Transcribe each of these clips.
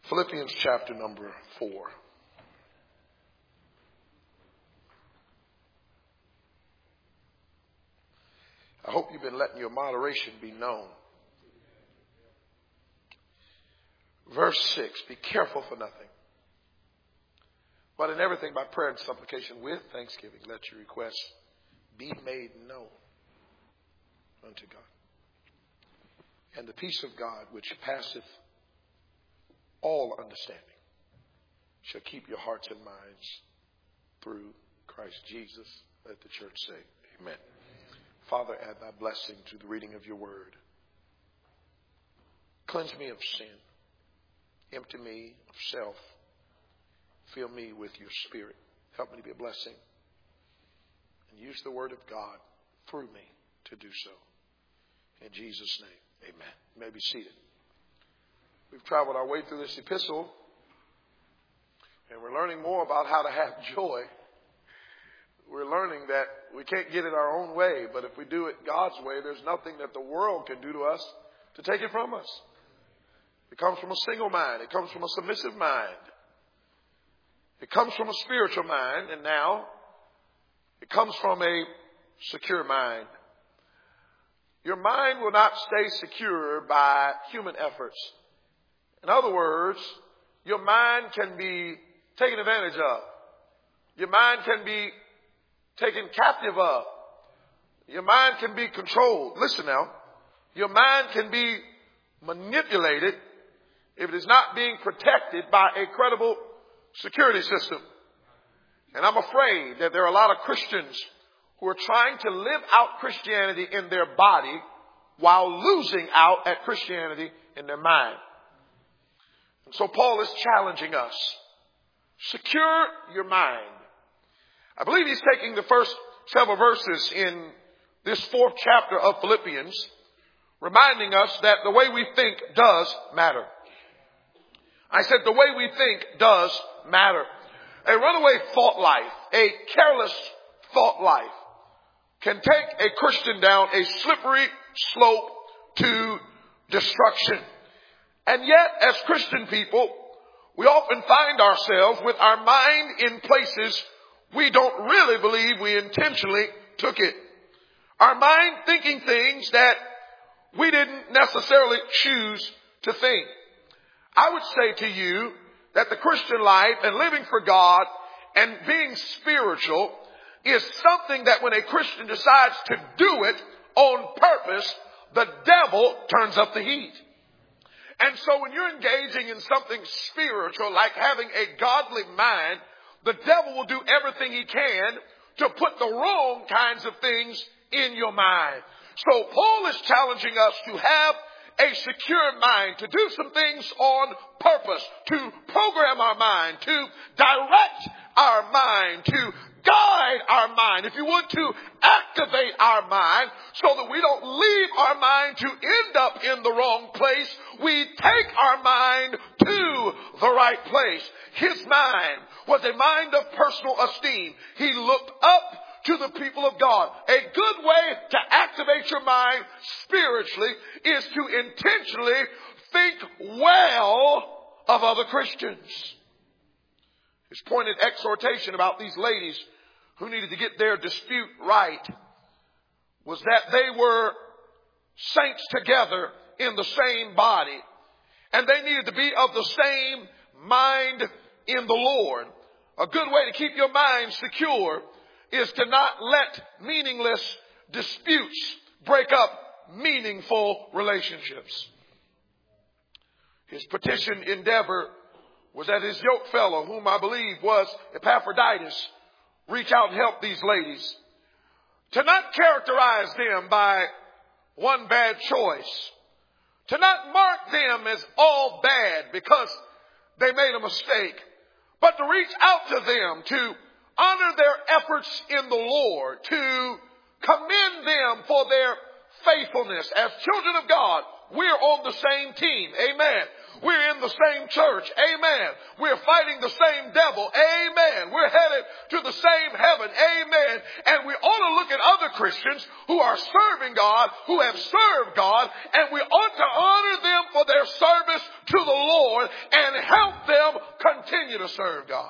Philippians chapter number 4. I hope you've been letting your moderation be known. Verse 6, be careful for nothing, but in everything by prayer and supplication with thanksgiving, let your requests be made known unto God. And the peace of God, which passeth all understanding, shall keep your hearts and minds through Christ Jesus. Let the church say, amen. Father, add thy blessing to the reading of your word. Cleanse me of sin. Empty me of self. Fill me with your spirit. Help me to be a blessing. And use the word of God through me to do so. In Jesus' name, amen. You may be seated. We've traveled our way through this epistle, and we're learning more about how to have joy. We're learning that we can't get it our own way, but if we do it God's way, there's nothing that the world can do to us to take it from us. It comes from a single mind. It comes from a submissive mind. It comes from a spiritual mind, and now it comes from a secure mind. Your mind will not stay secure by human efforts. In other words, your mind can be taken advantage of. Your mind can be taken captive of. Your mind can be controlled. Listen now. Your mind can be manipulated if it is not being protected by a credible security system. And I'm afraid that there are a lot of Christians who are trying to live out Christianity in their body while losing out at Christianity in their mind. And so Paul is challenging us. Secure your mind. I believe he's taking the first several verses in this 4th chapter of Philippians, reminding us that the way we think does matter. I said the way we think does matter. A runaway thought life, a careless thought life, can take a Christian down a slippery slope to destruction. And yet, as Christian people, we often find ourselves with our mind in places we don't really believe we intentionally took it. Our mind thinking things that we didn't necessarily choose to think. I would say to you that the Christian life and living for God and being spiritual is something that when a Christian decides to do it on purpose, the devil turns up the heat. And so when you're engaging in something spiritual, like having a godly mind, the devil will do everything he can to put the wrong kinds of things in your mind. So Paul is challenging us to have a secure mind, to do some things on purpose, to program our mind, to direct our mind, to guide our mind, if you would, to activate our mind so that we don't leave our mind to end up in the wrong place. We take our mind to the right place. His mind was a mind of personal esteem. He looked up to the people of God. A good way to activate your mind spiritually is to intentionally think well of other Christians. His pointed exhortation about these ladies who needed to get their dispute right was that they were saints together in the same body, and they needed to be of the same mind in the Lord. A good way to keep your mind secure is to not let meaningless disputes break up meaningful relationships. His petition endeavor was that his yoke fellow, whom I believe was Epaphroditus, reach out and help these ladies. To not characterize them by one bad choice. To not mark them as all bad because they made a mistake. But to reach out to them, to honor their efforts in the Lord, to commend them for their faithfulness. As children of God, we're on the same team. Amen. We're in the same church. Amen. We're fighting the same devil. Amen. We're headed to the same heaven. Amen. And we ought to look at other Christians who are serving God, who have served God, and we ought to honor them for their service to the Lord and help them continue to serve God.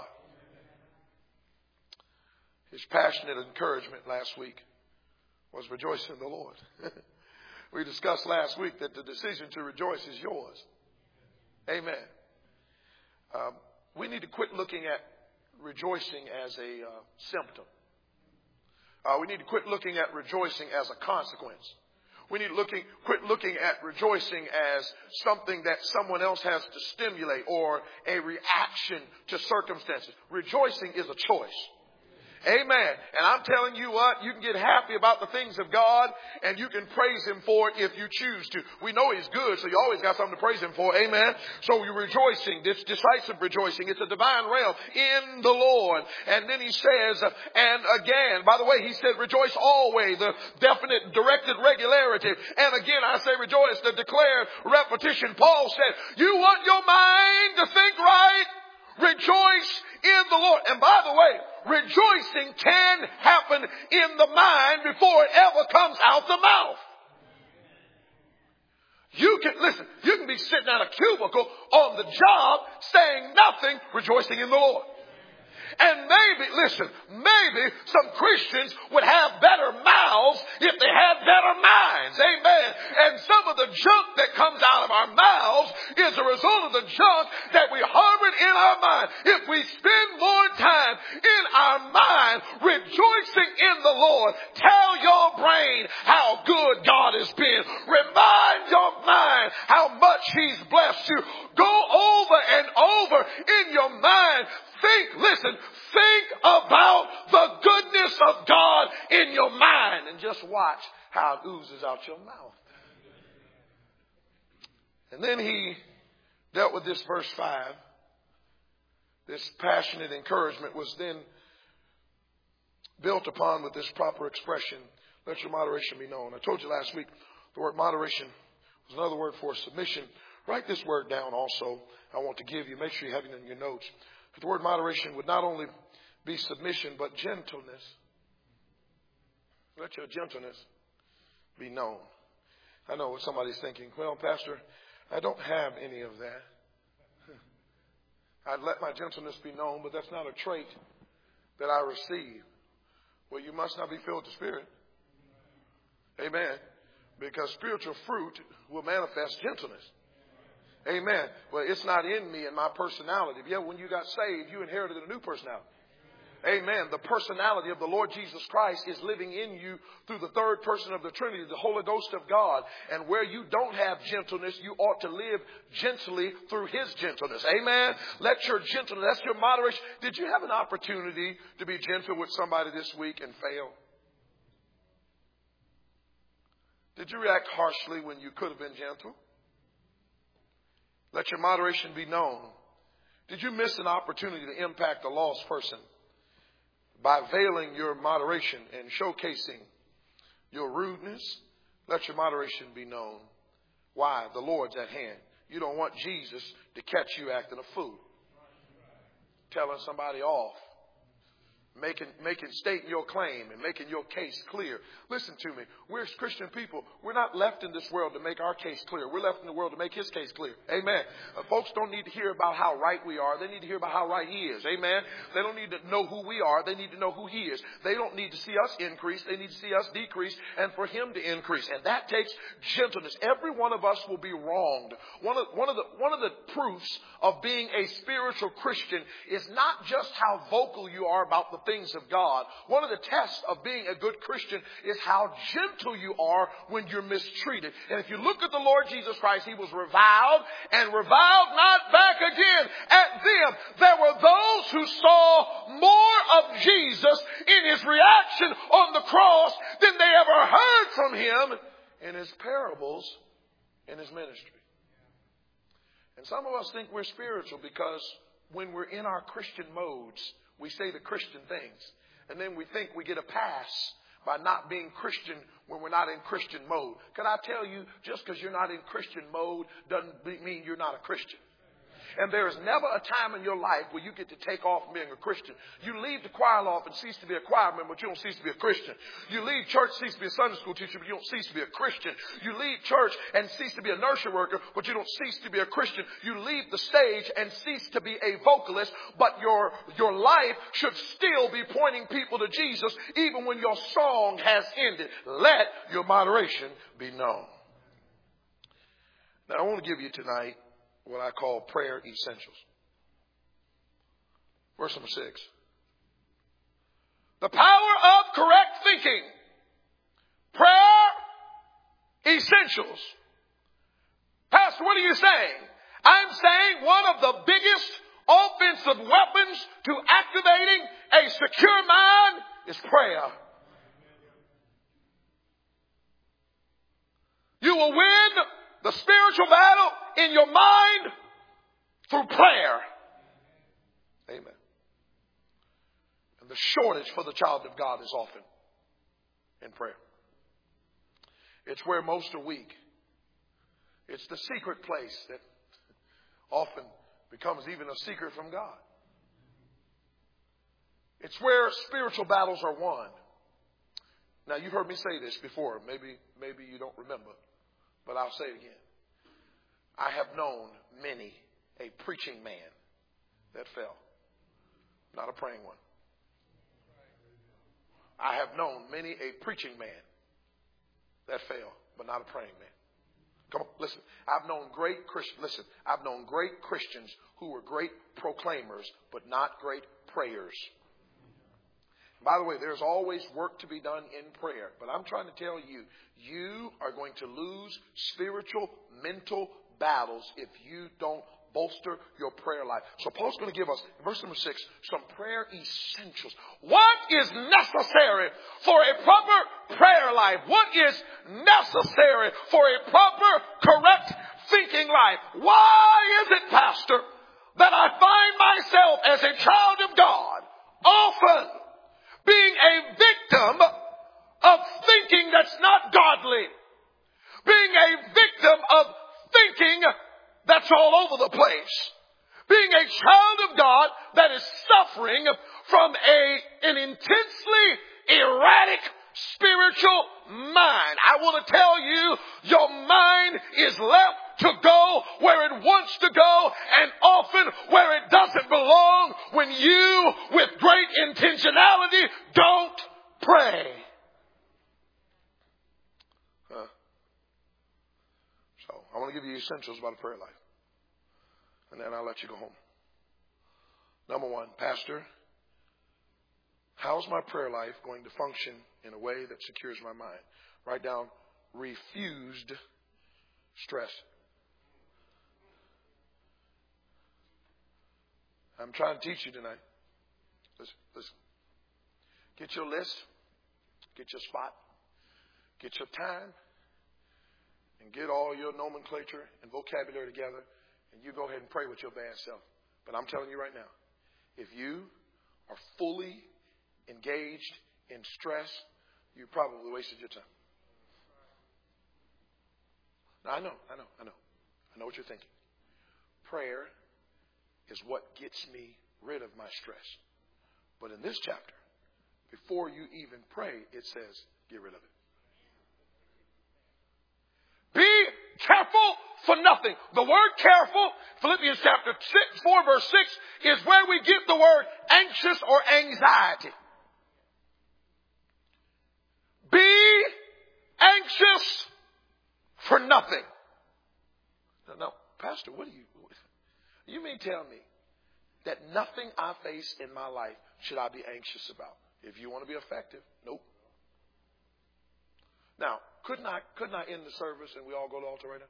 His passionate encouragement last week was rejoice in the Lord. We discussed last week that the decision to rejoice is yours. Amen. We need to quit looking at rejoicing as a symptom. We need to quit looking at rejoicing as a consequence. We need to quit looking at rejoicing as something that someone else has to stimulate or a reaction to circumstances. Rejoicing is a choice. Amen. And I'm telling you what, you can get happy about the things of God and you can praise Him for it if you choose to. We know He's good, so you always got something to praise Him for. Amen. So you're rejoicing, this decisive rejoicing. It's a divine realm in the Lord. And then He says, and again, by the way, He said rejoice always, the definite directed regularity. And again, I say rejoice, the declared repetition. Paul said, you want your mind to think right? Rejoice in the Lord. And by the way, rejoicing can happen in the mind before it ever comes out the mouth. You can be sitting at a cubicle on the job saying nothing, rejoicing in the Lord. And maybe some Christians would have better mouths if they had better minds. Amen. And some of the junk that comes out of our mouths is a result of the junk that we harbored in our mind. If we spend more time in our mind rejoicing in the Lord, tell your brain how good God has been. Remind your mind how much He's blessed you. Go over and over in your mind. Think about the goodness of God in your mind and just watch how it oozes out your mouth. And then he dealt with this verse 5. This passionate encouragement was then built upon with this proper expression, let your moderation be known. I told you last week the word moderation was another word for submission. Write this word down also. I want to give you. Make sure you have it in your notes. The word moderation would not only be submission, but gentleness. Let your gentleness be known. I know what somebody's thinking. Well, Pastor, I don't have any of that. I'd let my gentleness be known, but that's not a trait that I receive. Well, you must not be filled with the Spirit. Amen. Because spiritual fruit will manifest gentleness. Amen. Well, it's not in me and my personality. Yeah, when you got saved, you inherited a new personality. Amen. The personality of the Lord Jesus Christ is living in you through the third person of the Trinity, the Holy Ghost of God. And where you don't have gentleness, you ought to live gently through His gentleness. Amen. Let your gentleness, that's your moderation. Did you have an opportunity to be gentle with somebody this week and fail? Did you react harshly when you could have been gentle? Let your moderation be known. Did you miss an opportunity to impact a lost person by veiling your moderation and showcasing your rudeness? Let your moderation be known. Why? The Lord's at hand. You don't want Jesus to catch you acting a fool, telling somebody off, stating your claim and making your case clear. Listen to me. We're as Christian people. We're not left in this world to make our case clear. We're left in the world to make His case clear. Amen. Folks don't need to hear about how right we are. They need to hear about how right He is. Amen. They don't need to know who we are. They need to know who He is. They don't need to see us increase. They need to see us decrease and for Him to increase. And that takes gentleness. Every one of us will be wronged. One of the proofs of being a spiritual Christian is not just how vocal you are about the things of God. One of the tests of being a good Christian is how gentle you are when you're mistreated. And if you look at the Lord Jesus Christ, He was reviled and reviled not back again at them. There were those who saw more of Jesus in His reaction on the cross than they ever heard from Him in His parables in His ministry. And some of us think we're spiritual because when we're in our Christian modes, we say the Christian things. And then we think we get a pass by not being Christian when we're not in Christian mode. Can I tell you, just because you're not in Christian mode doesn't mean you're not a Christian. And there is never a time in your life where you get to take off being a Christian. You leave the choir loft and cease to be a choir member, but you don't cease to be a Christian. You leave church, cease to be a Sunday school teacher, but you don't cease to be a Christian. You leave church and cease to be a nursery worker, but you don't cease to be a Christian. You leave the stage and cease to be a vocalist, but your life should still be pointing people to Jesus, even when your song has ended. Let your moderation be known. Now, I want to give you tonight what I call prayer essentials. Verse number 6. The power of correct thinking. Prayer essentials. Pastor, what are you saying? I'm saying one of the biggest offensive weapons to activating a secure mind is prayer. You will win the spiritual battle in your mind through prayer. Amen. And the shortage for the child of God is often in prayer. It's where most are weak. It's the secret place that often becomes even a secret from God. It's where spiritual battles are won. Now, you've heard me say this before. Maybe you don't remember. But I'll say it again. I have known many a preaching man that fell, not a praying one. I have known many a preaching man that fell, but not a praying man. Come on, listen. I've known great Christians who were great proclaimers, but not great prayers. By the way, there's always work to be done in prayer. But I'm trying to tell you, you are going to lose spiritual, mental battles if you don't bolster your prayer life. So Paul's going to give us, verse number 6, some prayer essentials. What is necessary for a proper prayer life? What is necessary for a proper, correct thinking life? Why is it, Pastor, that I find myself as a child of God often being a victim of thinking that's not godly, being a victim of thinking that's all over the place, being a child of God that is suffering from an intensely erratic spiritual mind? I want to tell you, your mind is left to go where it wants to go, and often where it doesn't belong when you, with great intentionality, don't pray. So I want to give you essentials about a prayer life, and then I'll let you go home. Number 1, Pastor, how's my prayer life going to function in a way that secures my mind? Write down refused stress. I'm trying to teach you tonight. Listen. Get your list, get your spot, get your time, and get all your nomenclature and vocabulary together, and you go ahead and pray with your bad self. But I'm telling you right now, if you are fully engaged in stress, you probably wasted your time. Now, I know what you're thinking. Prayer is what gets me rid of my stress. But in this chapter, before you even pray, it says, get rid of it. Be careful for nothing. The word careful, Philippians chapter 4 verse 6, is where we get the word anxious or anxiety. Be anxious for nothing. Now, Pastor, what do you mean tell me that nothing I face in my life should I be anxious about? If you want to be effective, nope. Now, couldn't I end the service and we all go to the altar right now?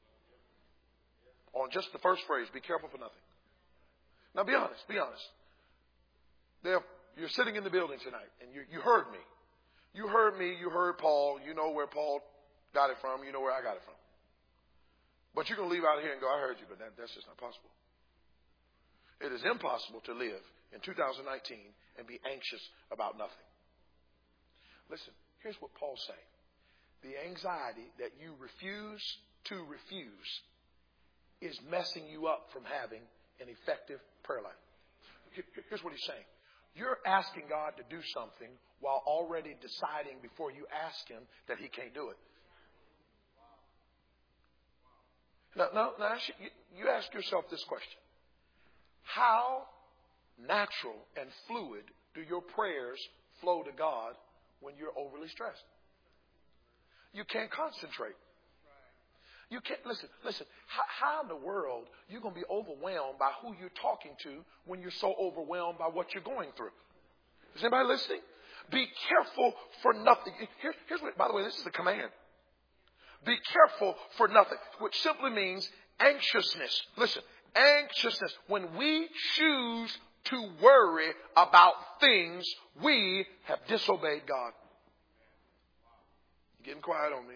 On just the first phrase, be careful for nothing. Now, be honest. You're sitting in the building tonight and you heard me. You heard me, you heard Paul. You know where Paul got it from. You know where I got it from. But you're going to leave out here and go, I heard you, but that's just not possible. It is impossible to live in 2019 and be anxious about nothing. Listen, here's what Paul's saying. The anxiety that you refuse to refuse is messing you up from having an effective prayer life. Here's what he's saying. You're asking God to do something while already deciding before you ask Him that He can't do it. Now you ask yourself this question. How natural and fluid do your prayers flow to God when you're overly stressed? You can't concentrate. You can't, listen, how in the world are you going to be overwhelmed by who you're talking to when you're so overwhelmed by what you're going through? Is anybody listening? Be careful for nothing. Here's what, by the way, this is a command. Be careful for nothing, which simply means anxiousness. Listen, anxiousness. When we choose to worry about things, we have disobeyed God. You're getting quiet on me.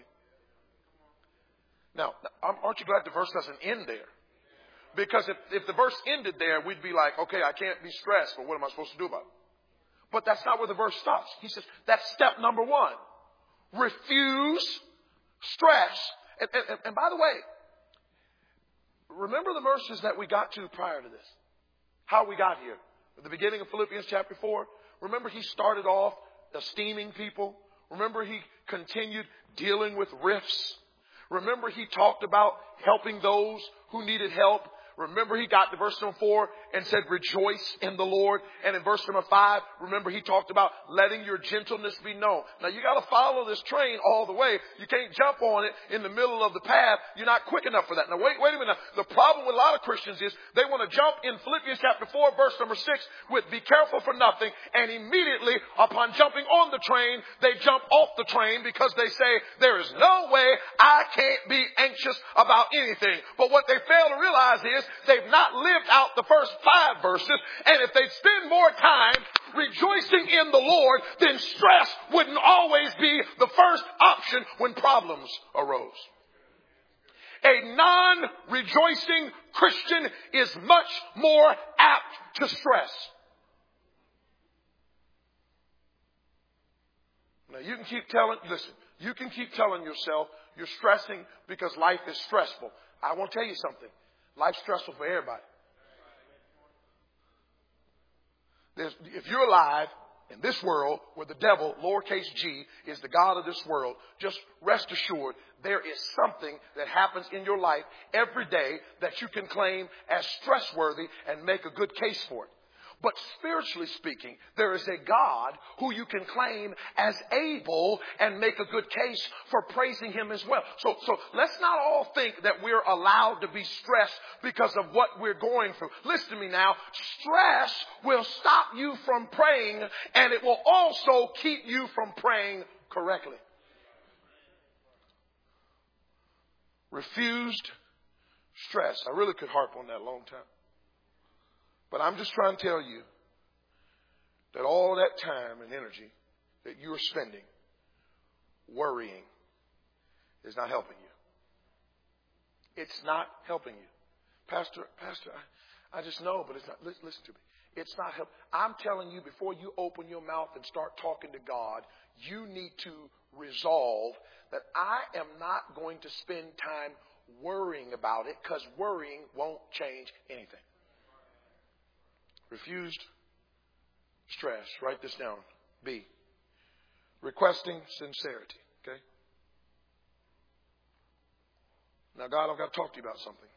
Now, aren't you glad the verse doesn't end there? Because if the verse ended there, we'd be like, okay, I can't be stressed, but what am I supposed to do about it? But that's not where the verse stops. He says, that's step number one. Refuse stress. And by the way, remember the verses that we got to prior to this. How we got here. At the beginning of Philippians chapter 4. Remember he started off esteeming people. Remember he continued dealing with rifts. Remember he talked about helping those who needed help. Remember he got to verse number 4 and said, rejoice in the Lord. And in verse number 5, remember he talked about letting your gentleness be known. Now you got to follow this train all the way. You can't jump on it in the middle of the path. You're not quick enough for that. Now wait a minute. The problem with a lot of Christians is they want to jump in Philippians chapter 4, verse number 6 with be careful for nothing. And immediately upon jumping on the train, they jump off the train because they say there is no way I can't be anxious about anything. But what they fail to realize is they've not lived out the first 5 verses. And if they'd spend more time rejoicing in the Lord, then stress wouldn't always be the first option when problems arose. A non-rejoicing Christian is much more apt to stress. Now you can keep telling yourself you're stressing because life is stressful. I want to tell you something. Life's stressful for everybody. If you're alive in this world where the devil, lowercase g, is the God of this world, just rest assured there is something that happens in your life every day that you can claim as stress-worthy and make a good case for it. But spiritually speaking, there is a God who you can claim as able and make a good case for praising Him as well. So let's not all think that we're allowed to be stressed because of what we're going through. Listen to me now. Stress will stop you from praying, and it will also keep you from praying correctly. Refused stress. I really could harp on that a long time. But I'm just trying to tell you that all that time and energy that you are spending worrying is not helping you. It's not helping you. Pastor, I just know, but it's not. Listen to me. It's not help. I'm telling you, before you open your mouth and start talking to God, you need to resolve that I am not going to spend time worrying about it, because worrying won't change anything. Refused stress. Write this down. B. Requesting sincerity. Okay? Now, God, I've got to talk to you about something.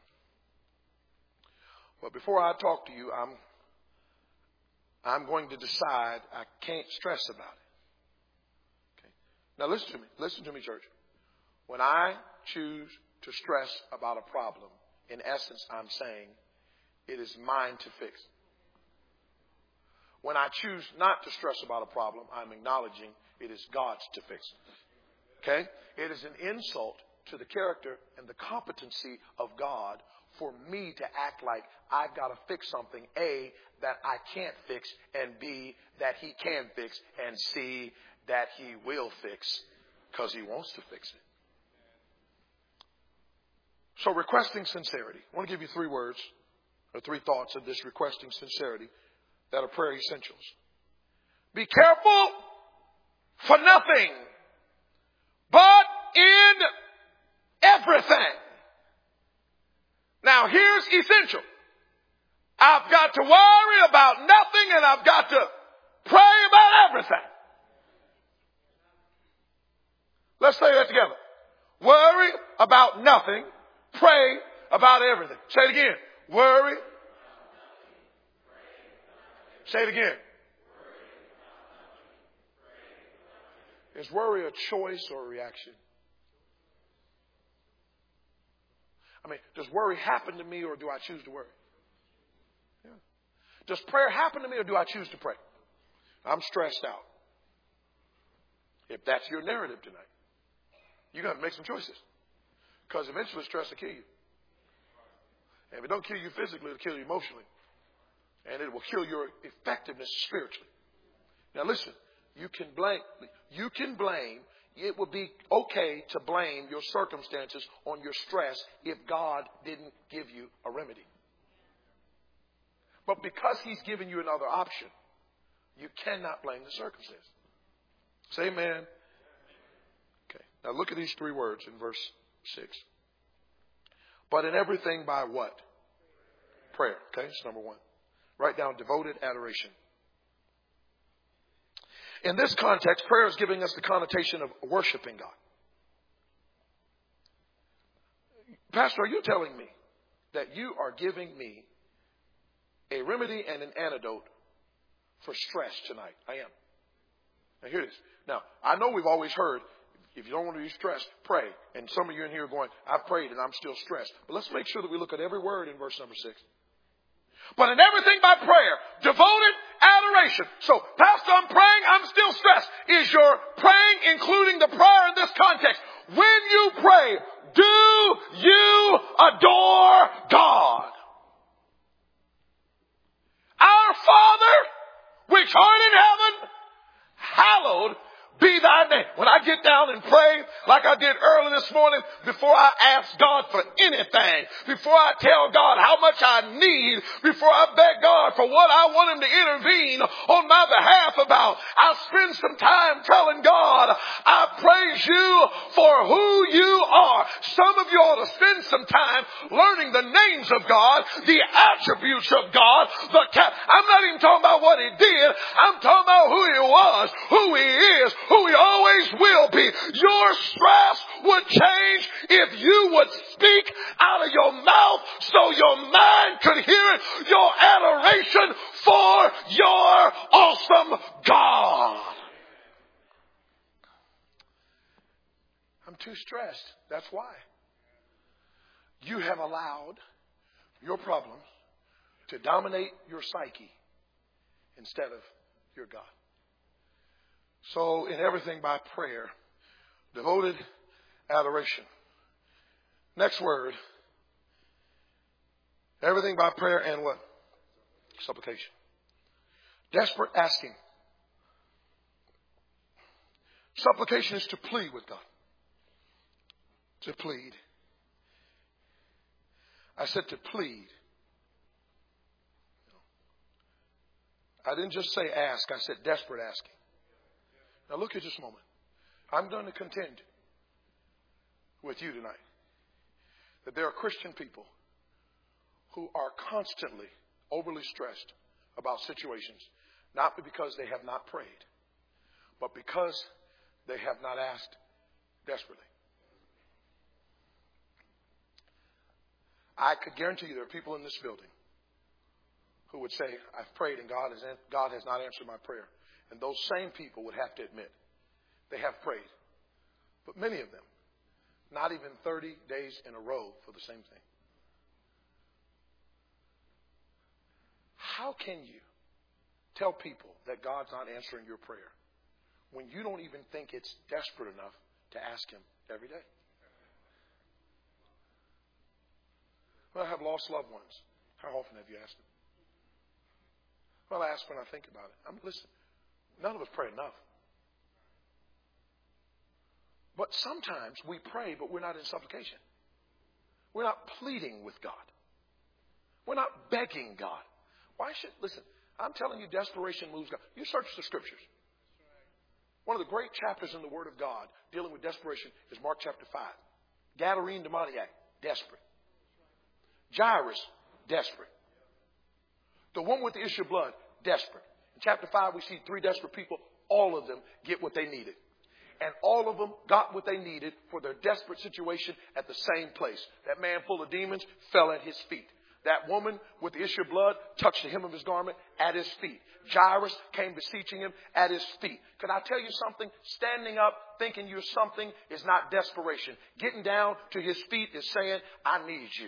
But before I talk to you, I'm going to decide I can't stress about it. Okay? Now, listen to me. Listen to me, church. When I choose to stress about a problem, in essence, I'm saying it is mine to fix. When I choose not to stress about a problem, I'm acknowledging it is God's to fix. Okay? It is an insult to the character and the competency of God for me to act like I've got to fix something, A, that I can't fix, and B, that He can fix, and C, that He will fix because He wants to fix it. So requesting sincerity. I want to give you 3 words or 3 thoughts of this requesting sincerity that are prayer essentials. Be careful for nothing, but in everything. Now here's essential. I've got to worry about nothing and I've got to pray about everything. Let's say that together. Worry about nothing. Pray about everything. Say it again. Worry. Say it again. Is worry a choice or a reaction? I mean, does worry happen to me or do I choose to worry? Yeah. Does prayer happen to me or do I choose to pray? I'm stressed out. If that's your narrative tonight, you're going to make some choices. Because eventually stress will kill you. And if it don't kill you physically, it'll kill you emotionally. And it will kill your effectiveness spiritually. Now listen, you can blame. It would be okay to blame your circumstances on your stress if God didn't give you a remedy. But because He's given you another option, you cannot blame the circumstance. Say amen. Okay. Now look at these three words in verse 6. But in everything by what? Prayer. Okay, that's number one. Write down devoted adoration. In this context, prayer is giving us the connotation of worshiping God. Pastor, are you telling me that you are giving me a remedy and an antidote for stress tonight? I am. Now hear this. Now, I know we've always heard, if you don't want to be stressed, pray. And some of you in here are going, I've prayed and I'm still stressed. But let's make sure that we look at every word in verse number 6. But in everything by prayer, devoted adoration. So, Pastor, I'm praying, I'm still stressed. Is your praying including the prayer in this context? When you pray, do you adore God? Our Father, which art in heaven, hallowed be thy name. When I get down and pray like I did early this morning, before I ask God for anything, before I tell God how much I need, before I beg God for what I want Him to intervene on my behalf about, I spend some time telling God, I praise you for who you are. Some of you ought to spend some time learning the names of God, the attributes of God. I'm not even talking about what He did. I'm talking about who He was, who He is, who He always will be. Your stress would change if you would speak out of your mouth so your mind could hear it. Your adoration for your awesome God. I'm too stressed. That's why. You have allowed your problems to dominate your psyche instead of your God. So in everything by prayer, devoted adoration. Next word. Everything by prayer and what? Supplication. Desperate asking. Supplication is to plead with God. To plead. I said to plead. I didn't just say ask. I said desperate asking. Now look at this moment. I'm going to contend with you tonight that there are Christian people who are constantly overly stressed about situations, not because they have not prayed, but because they have not asked desperately. I could guarantee you there are people in this building who would say, I've prayed and God has not answered my prayer. And those same people would have to admit they have prayed. But many of them, not even 30 days in a row for the same thing. How can you tell people that God's not answering your prayer when you don't even think it's desperate enough to ask Him every day? Well, I have lost loved ones. How often have you asked Him? Well, I ask when I think about it. Listen, none of us pray enough. But sometimes we pray, but we're not in supplication. We're not pleading with God. We're not begging God. Listen, I'm telling you, desperation moves God. You search the Scriptures. One of the great chapters in the Word of God dealing with desperation is Mark chapter 5. Gadarene demoniac, desperate. Jairus, desperate. The woman with the issue of blood, desperate. In chapter 5, we see 3 desperate people. All of them get what they needed. And all of them got what they needed for their desperate situation at the same place. That man full of demons fell at his feet. That woman with the issue of blood touched the hem of his garment at his feet. Jairus came beseeching him at his feet. Can I tell you something? Standing up, thinking you're something is not desperation. Getting down to his feet is saying, I need you.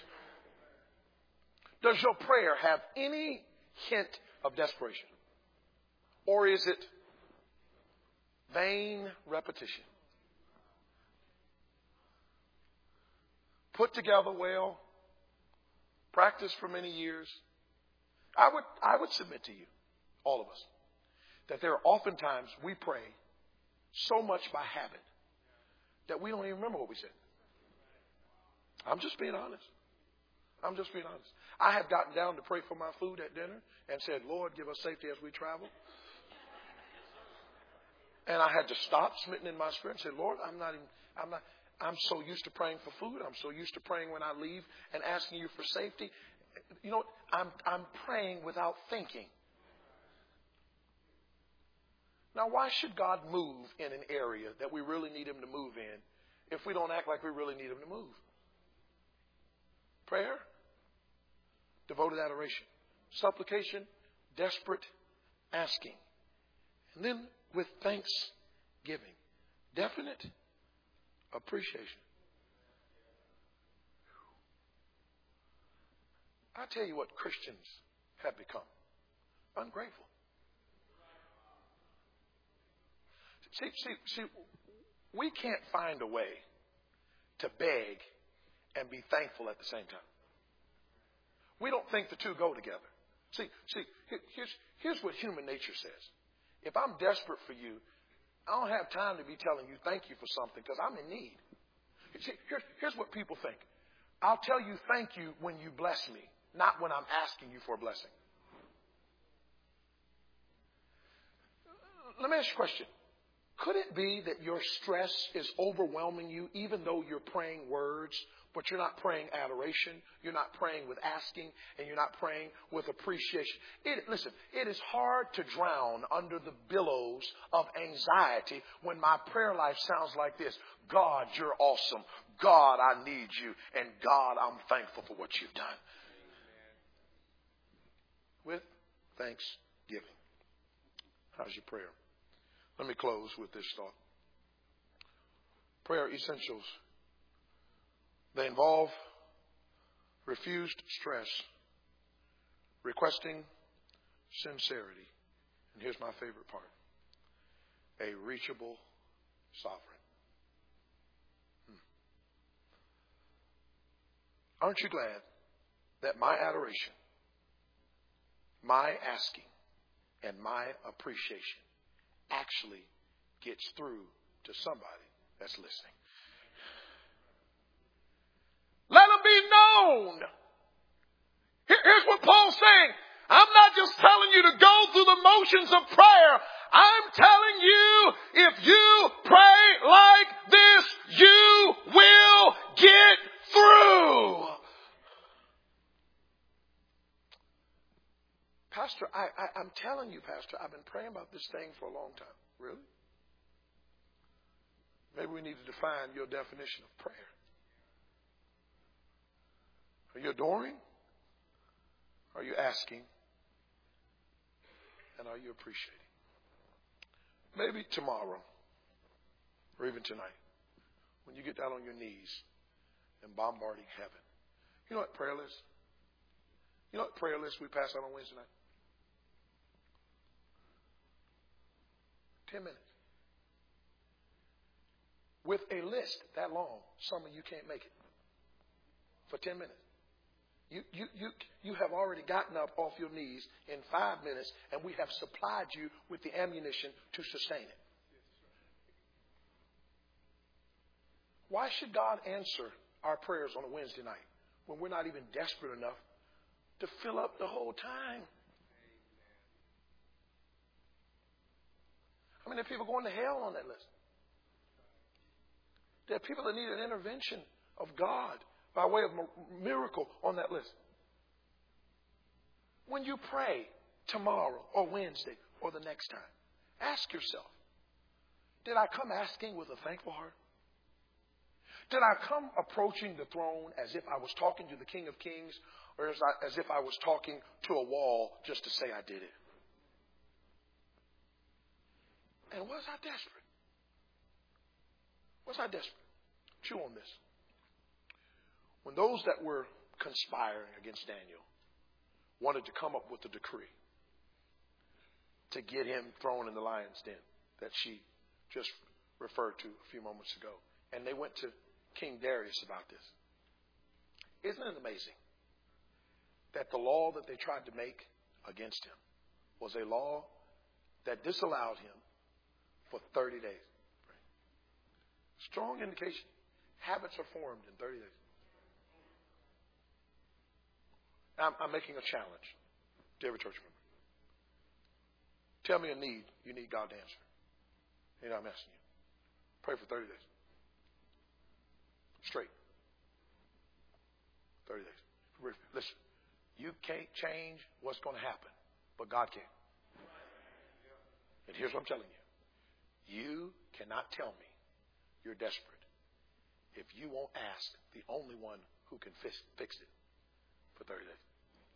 Does your prayer have any hint of desperation? Or is it vain repetition? Put together well, practiced for many years. I would submit to you, all of us, that there are oftentimes we pray so much by habit that we don't even remember what we said. I'm just being honest. I have gotten down to pray for my food at dinner and said, Lord, give us safety as we travel. And I had to stop, smitten in my spirit, and say, Lord, I'm so used to praying for food. I'm so used to praying when I leave and asking you for safety. You know what? I'm praying without thinking. Now, why should God move in an area that we really need him to move in if we don't act like we really need him to move? Prayer, devoted adoration, supplication, desperate asking. And then with thanksgiving, definite appreciation. I tell you what Christians have become. Ungrateful. See, we can't find a way to beg and be thankful at the same time. We don't think the two go together. See, here's what human nature says. If I'm desperate for you, I don't have time to be telling you thank you for something because I'm in need. See, here's what people think. I'll tell you thank you when you bless me, not when I'm asking you for a blessing. Let me ask you a question. Could it be that your stress is overwhelming you even though you're praying words, but you're not praying adoration, you're not praying with asking, and you're not praying with appreciation? Listen, it is hard to drown under the billows of anxiety when my prayer life sounds like this. God, you're awesome. God, I need you. And God, I'm thankful for what you've done. With thanksgiving. How's your prayer? Let me close with this thought. Prayer essentials. They involve refused stress, requesting sincerity, and here's my favorite part, a reachable sovereign. Aren't you glad that my adoration, my asking, and my appreciation actually gets through to somebody that's listening? Let them be known. Here's what Paul's saying. I'm not just telling you to go through the motions of prayer. I'm telling you, if you pray like this, you will get through. Pastor, I'm telling you, Pastor, I've been praying about this thing for a long time. Really? Maybe we need to define your definition of prayer. Are you adoring? Are you asking? And are you appreciating? Maybe tomorrow, or even tonight, when you get down on your knees and bombarding heaven. You know what prayer list? You know what prayer list we pass out on Wednesday night? 10 minutes. With a list that long, some of you can't make it. For 10 minutes. You have already gotten up off your knees in 5 minutes, and we have supplied you with the ammunition to sustain it. Why should God answer our prayers on a Wednesday night when we're not even desperate enough to fill up the whole time? How many people going to hell on that list? There are people that need an intervention of God by way of miracle on that list. When you pray tomorrow or Wednesday or the next time, ask yourself, did I come asking with a thankful heart? Did I come approaching the throne as if I was talking to the King of Kings, or as if I was talking to a wall just to say I did it? And was I desperate? Was I desperate? Chew on this. When those that were conspiring against Daniel wanted to come up with a decree to get him thrown in the lion's den that she just referred to a few moments ago, and they went to King Darius about this. Isn't it amazing that the law that they tried to make against him was a law that disallowed him for 30 days? Strong indication. Habits are formed in 30 days. I'm making a challenge to every church member. Tell me a need you need God to answer. You know, I'm asking you. Pray for 30 days. Straight. 30 days. Listen, you can't change what's going to happen, but God can. And here's what I'm telling you. You cannot tell me you're desperate if you won't ask the only one who can fix it for 30 days.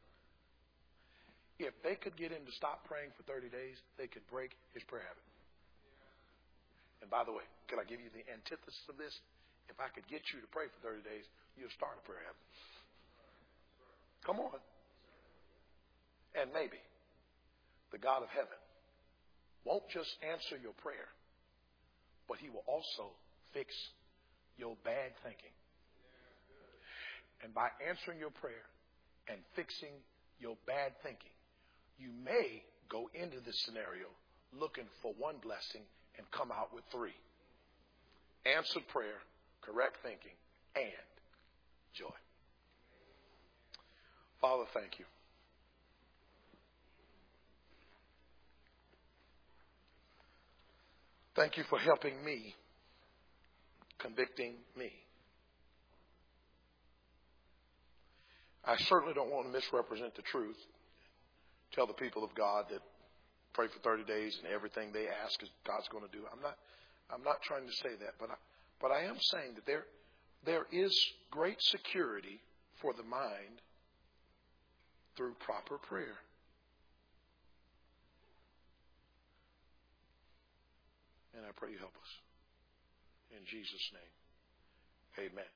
If they could get him to stop praying for 30 days, they could break his prayer habit. And by the way, could I give you the antithesis of this? If I could get you to pray for 30 days, you'll start a prayer habit. Come on. And maybe the God of heaven won't just answer your prayer, but he will also fix your bad thinking. And by answering your prayer and fixing your bad thinking, you may go into this scenario looking for one blessing and come out with three. Answered prayer, correct thinking, and joy. Father, thank you. Thank you for helping me, convicting me. I certainly don't want to misrepresent the truth. Tell the people of God that pray for 30 days and everything they ask is God's going to do. I'm not trying to say that, but I am saying that there is great security for the mind through proper prayer. And I pray you help us. In Jesus' name, amen.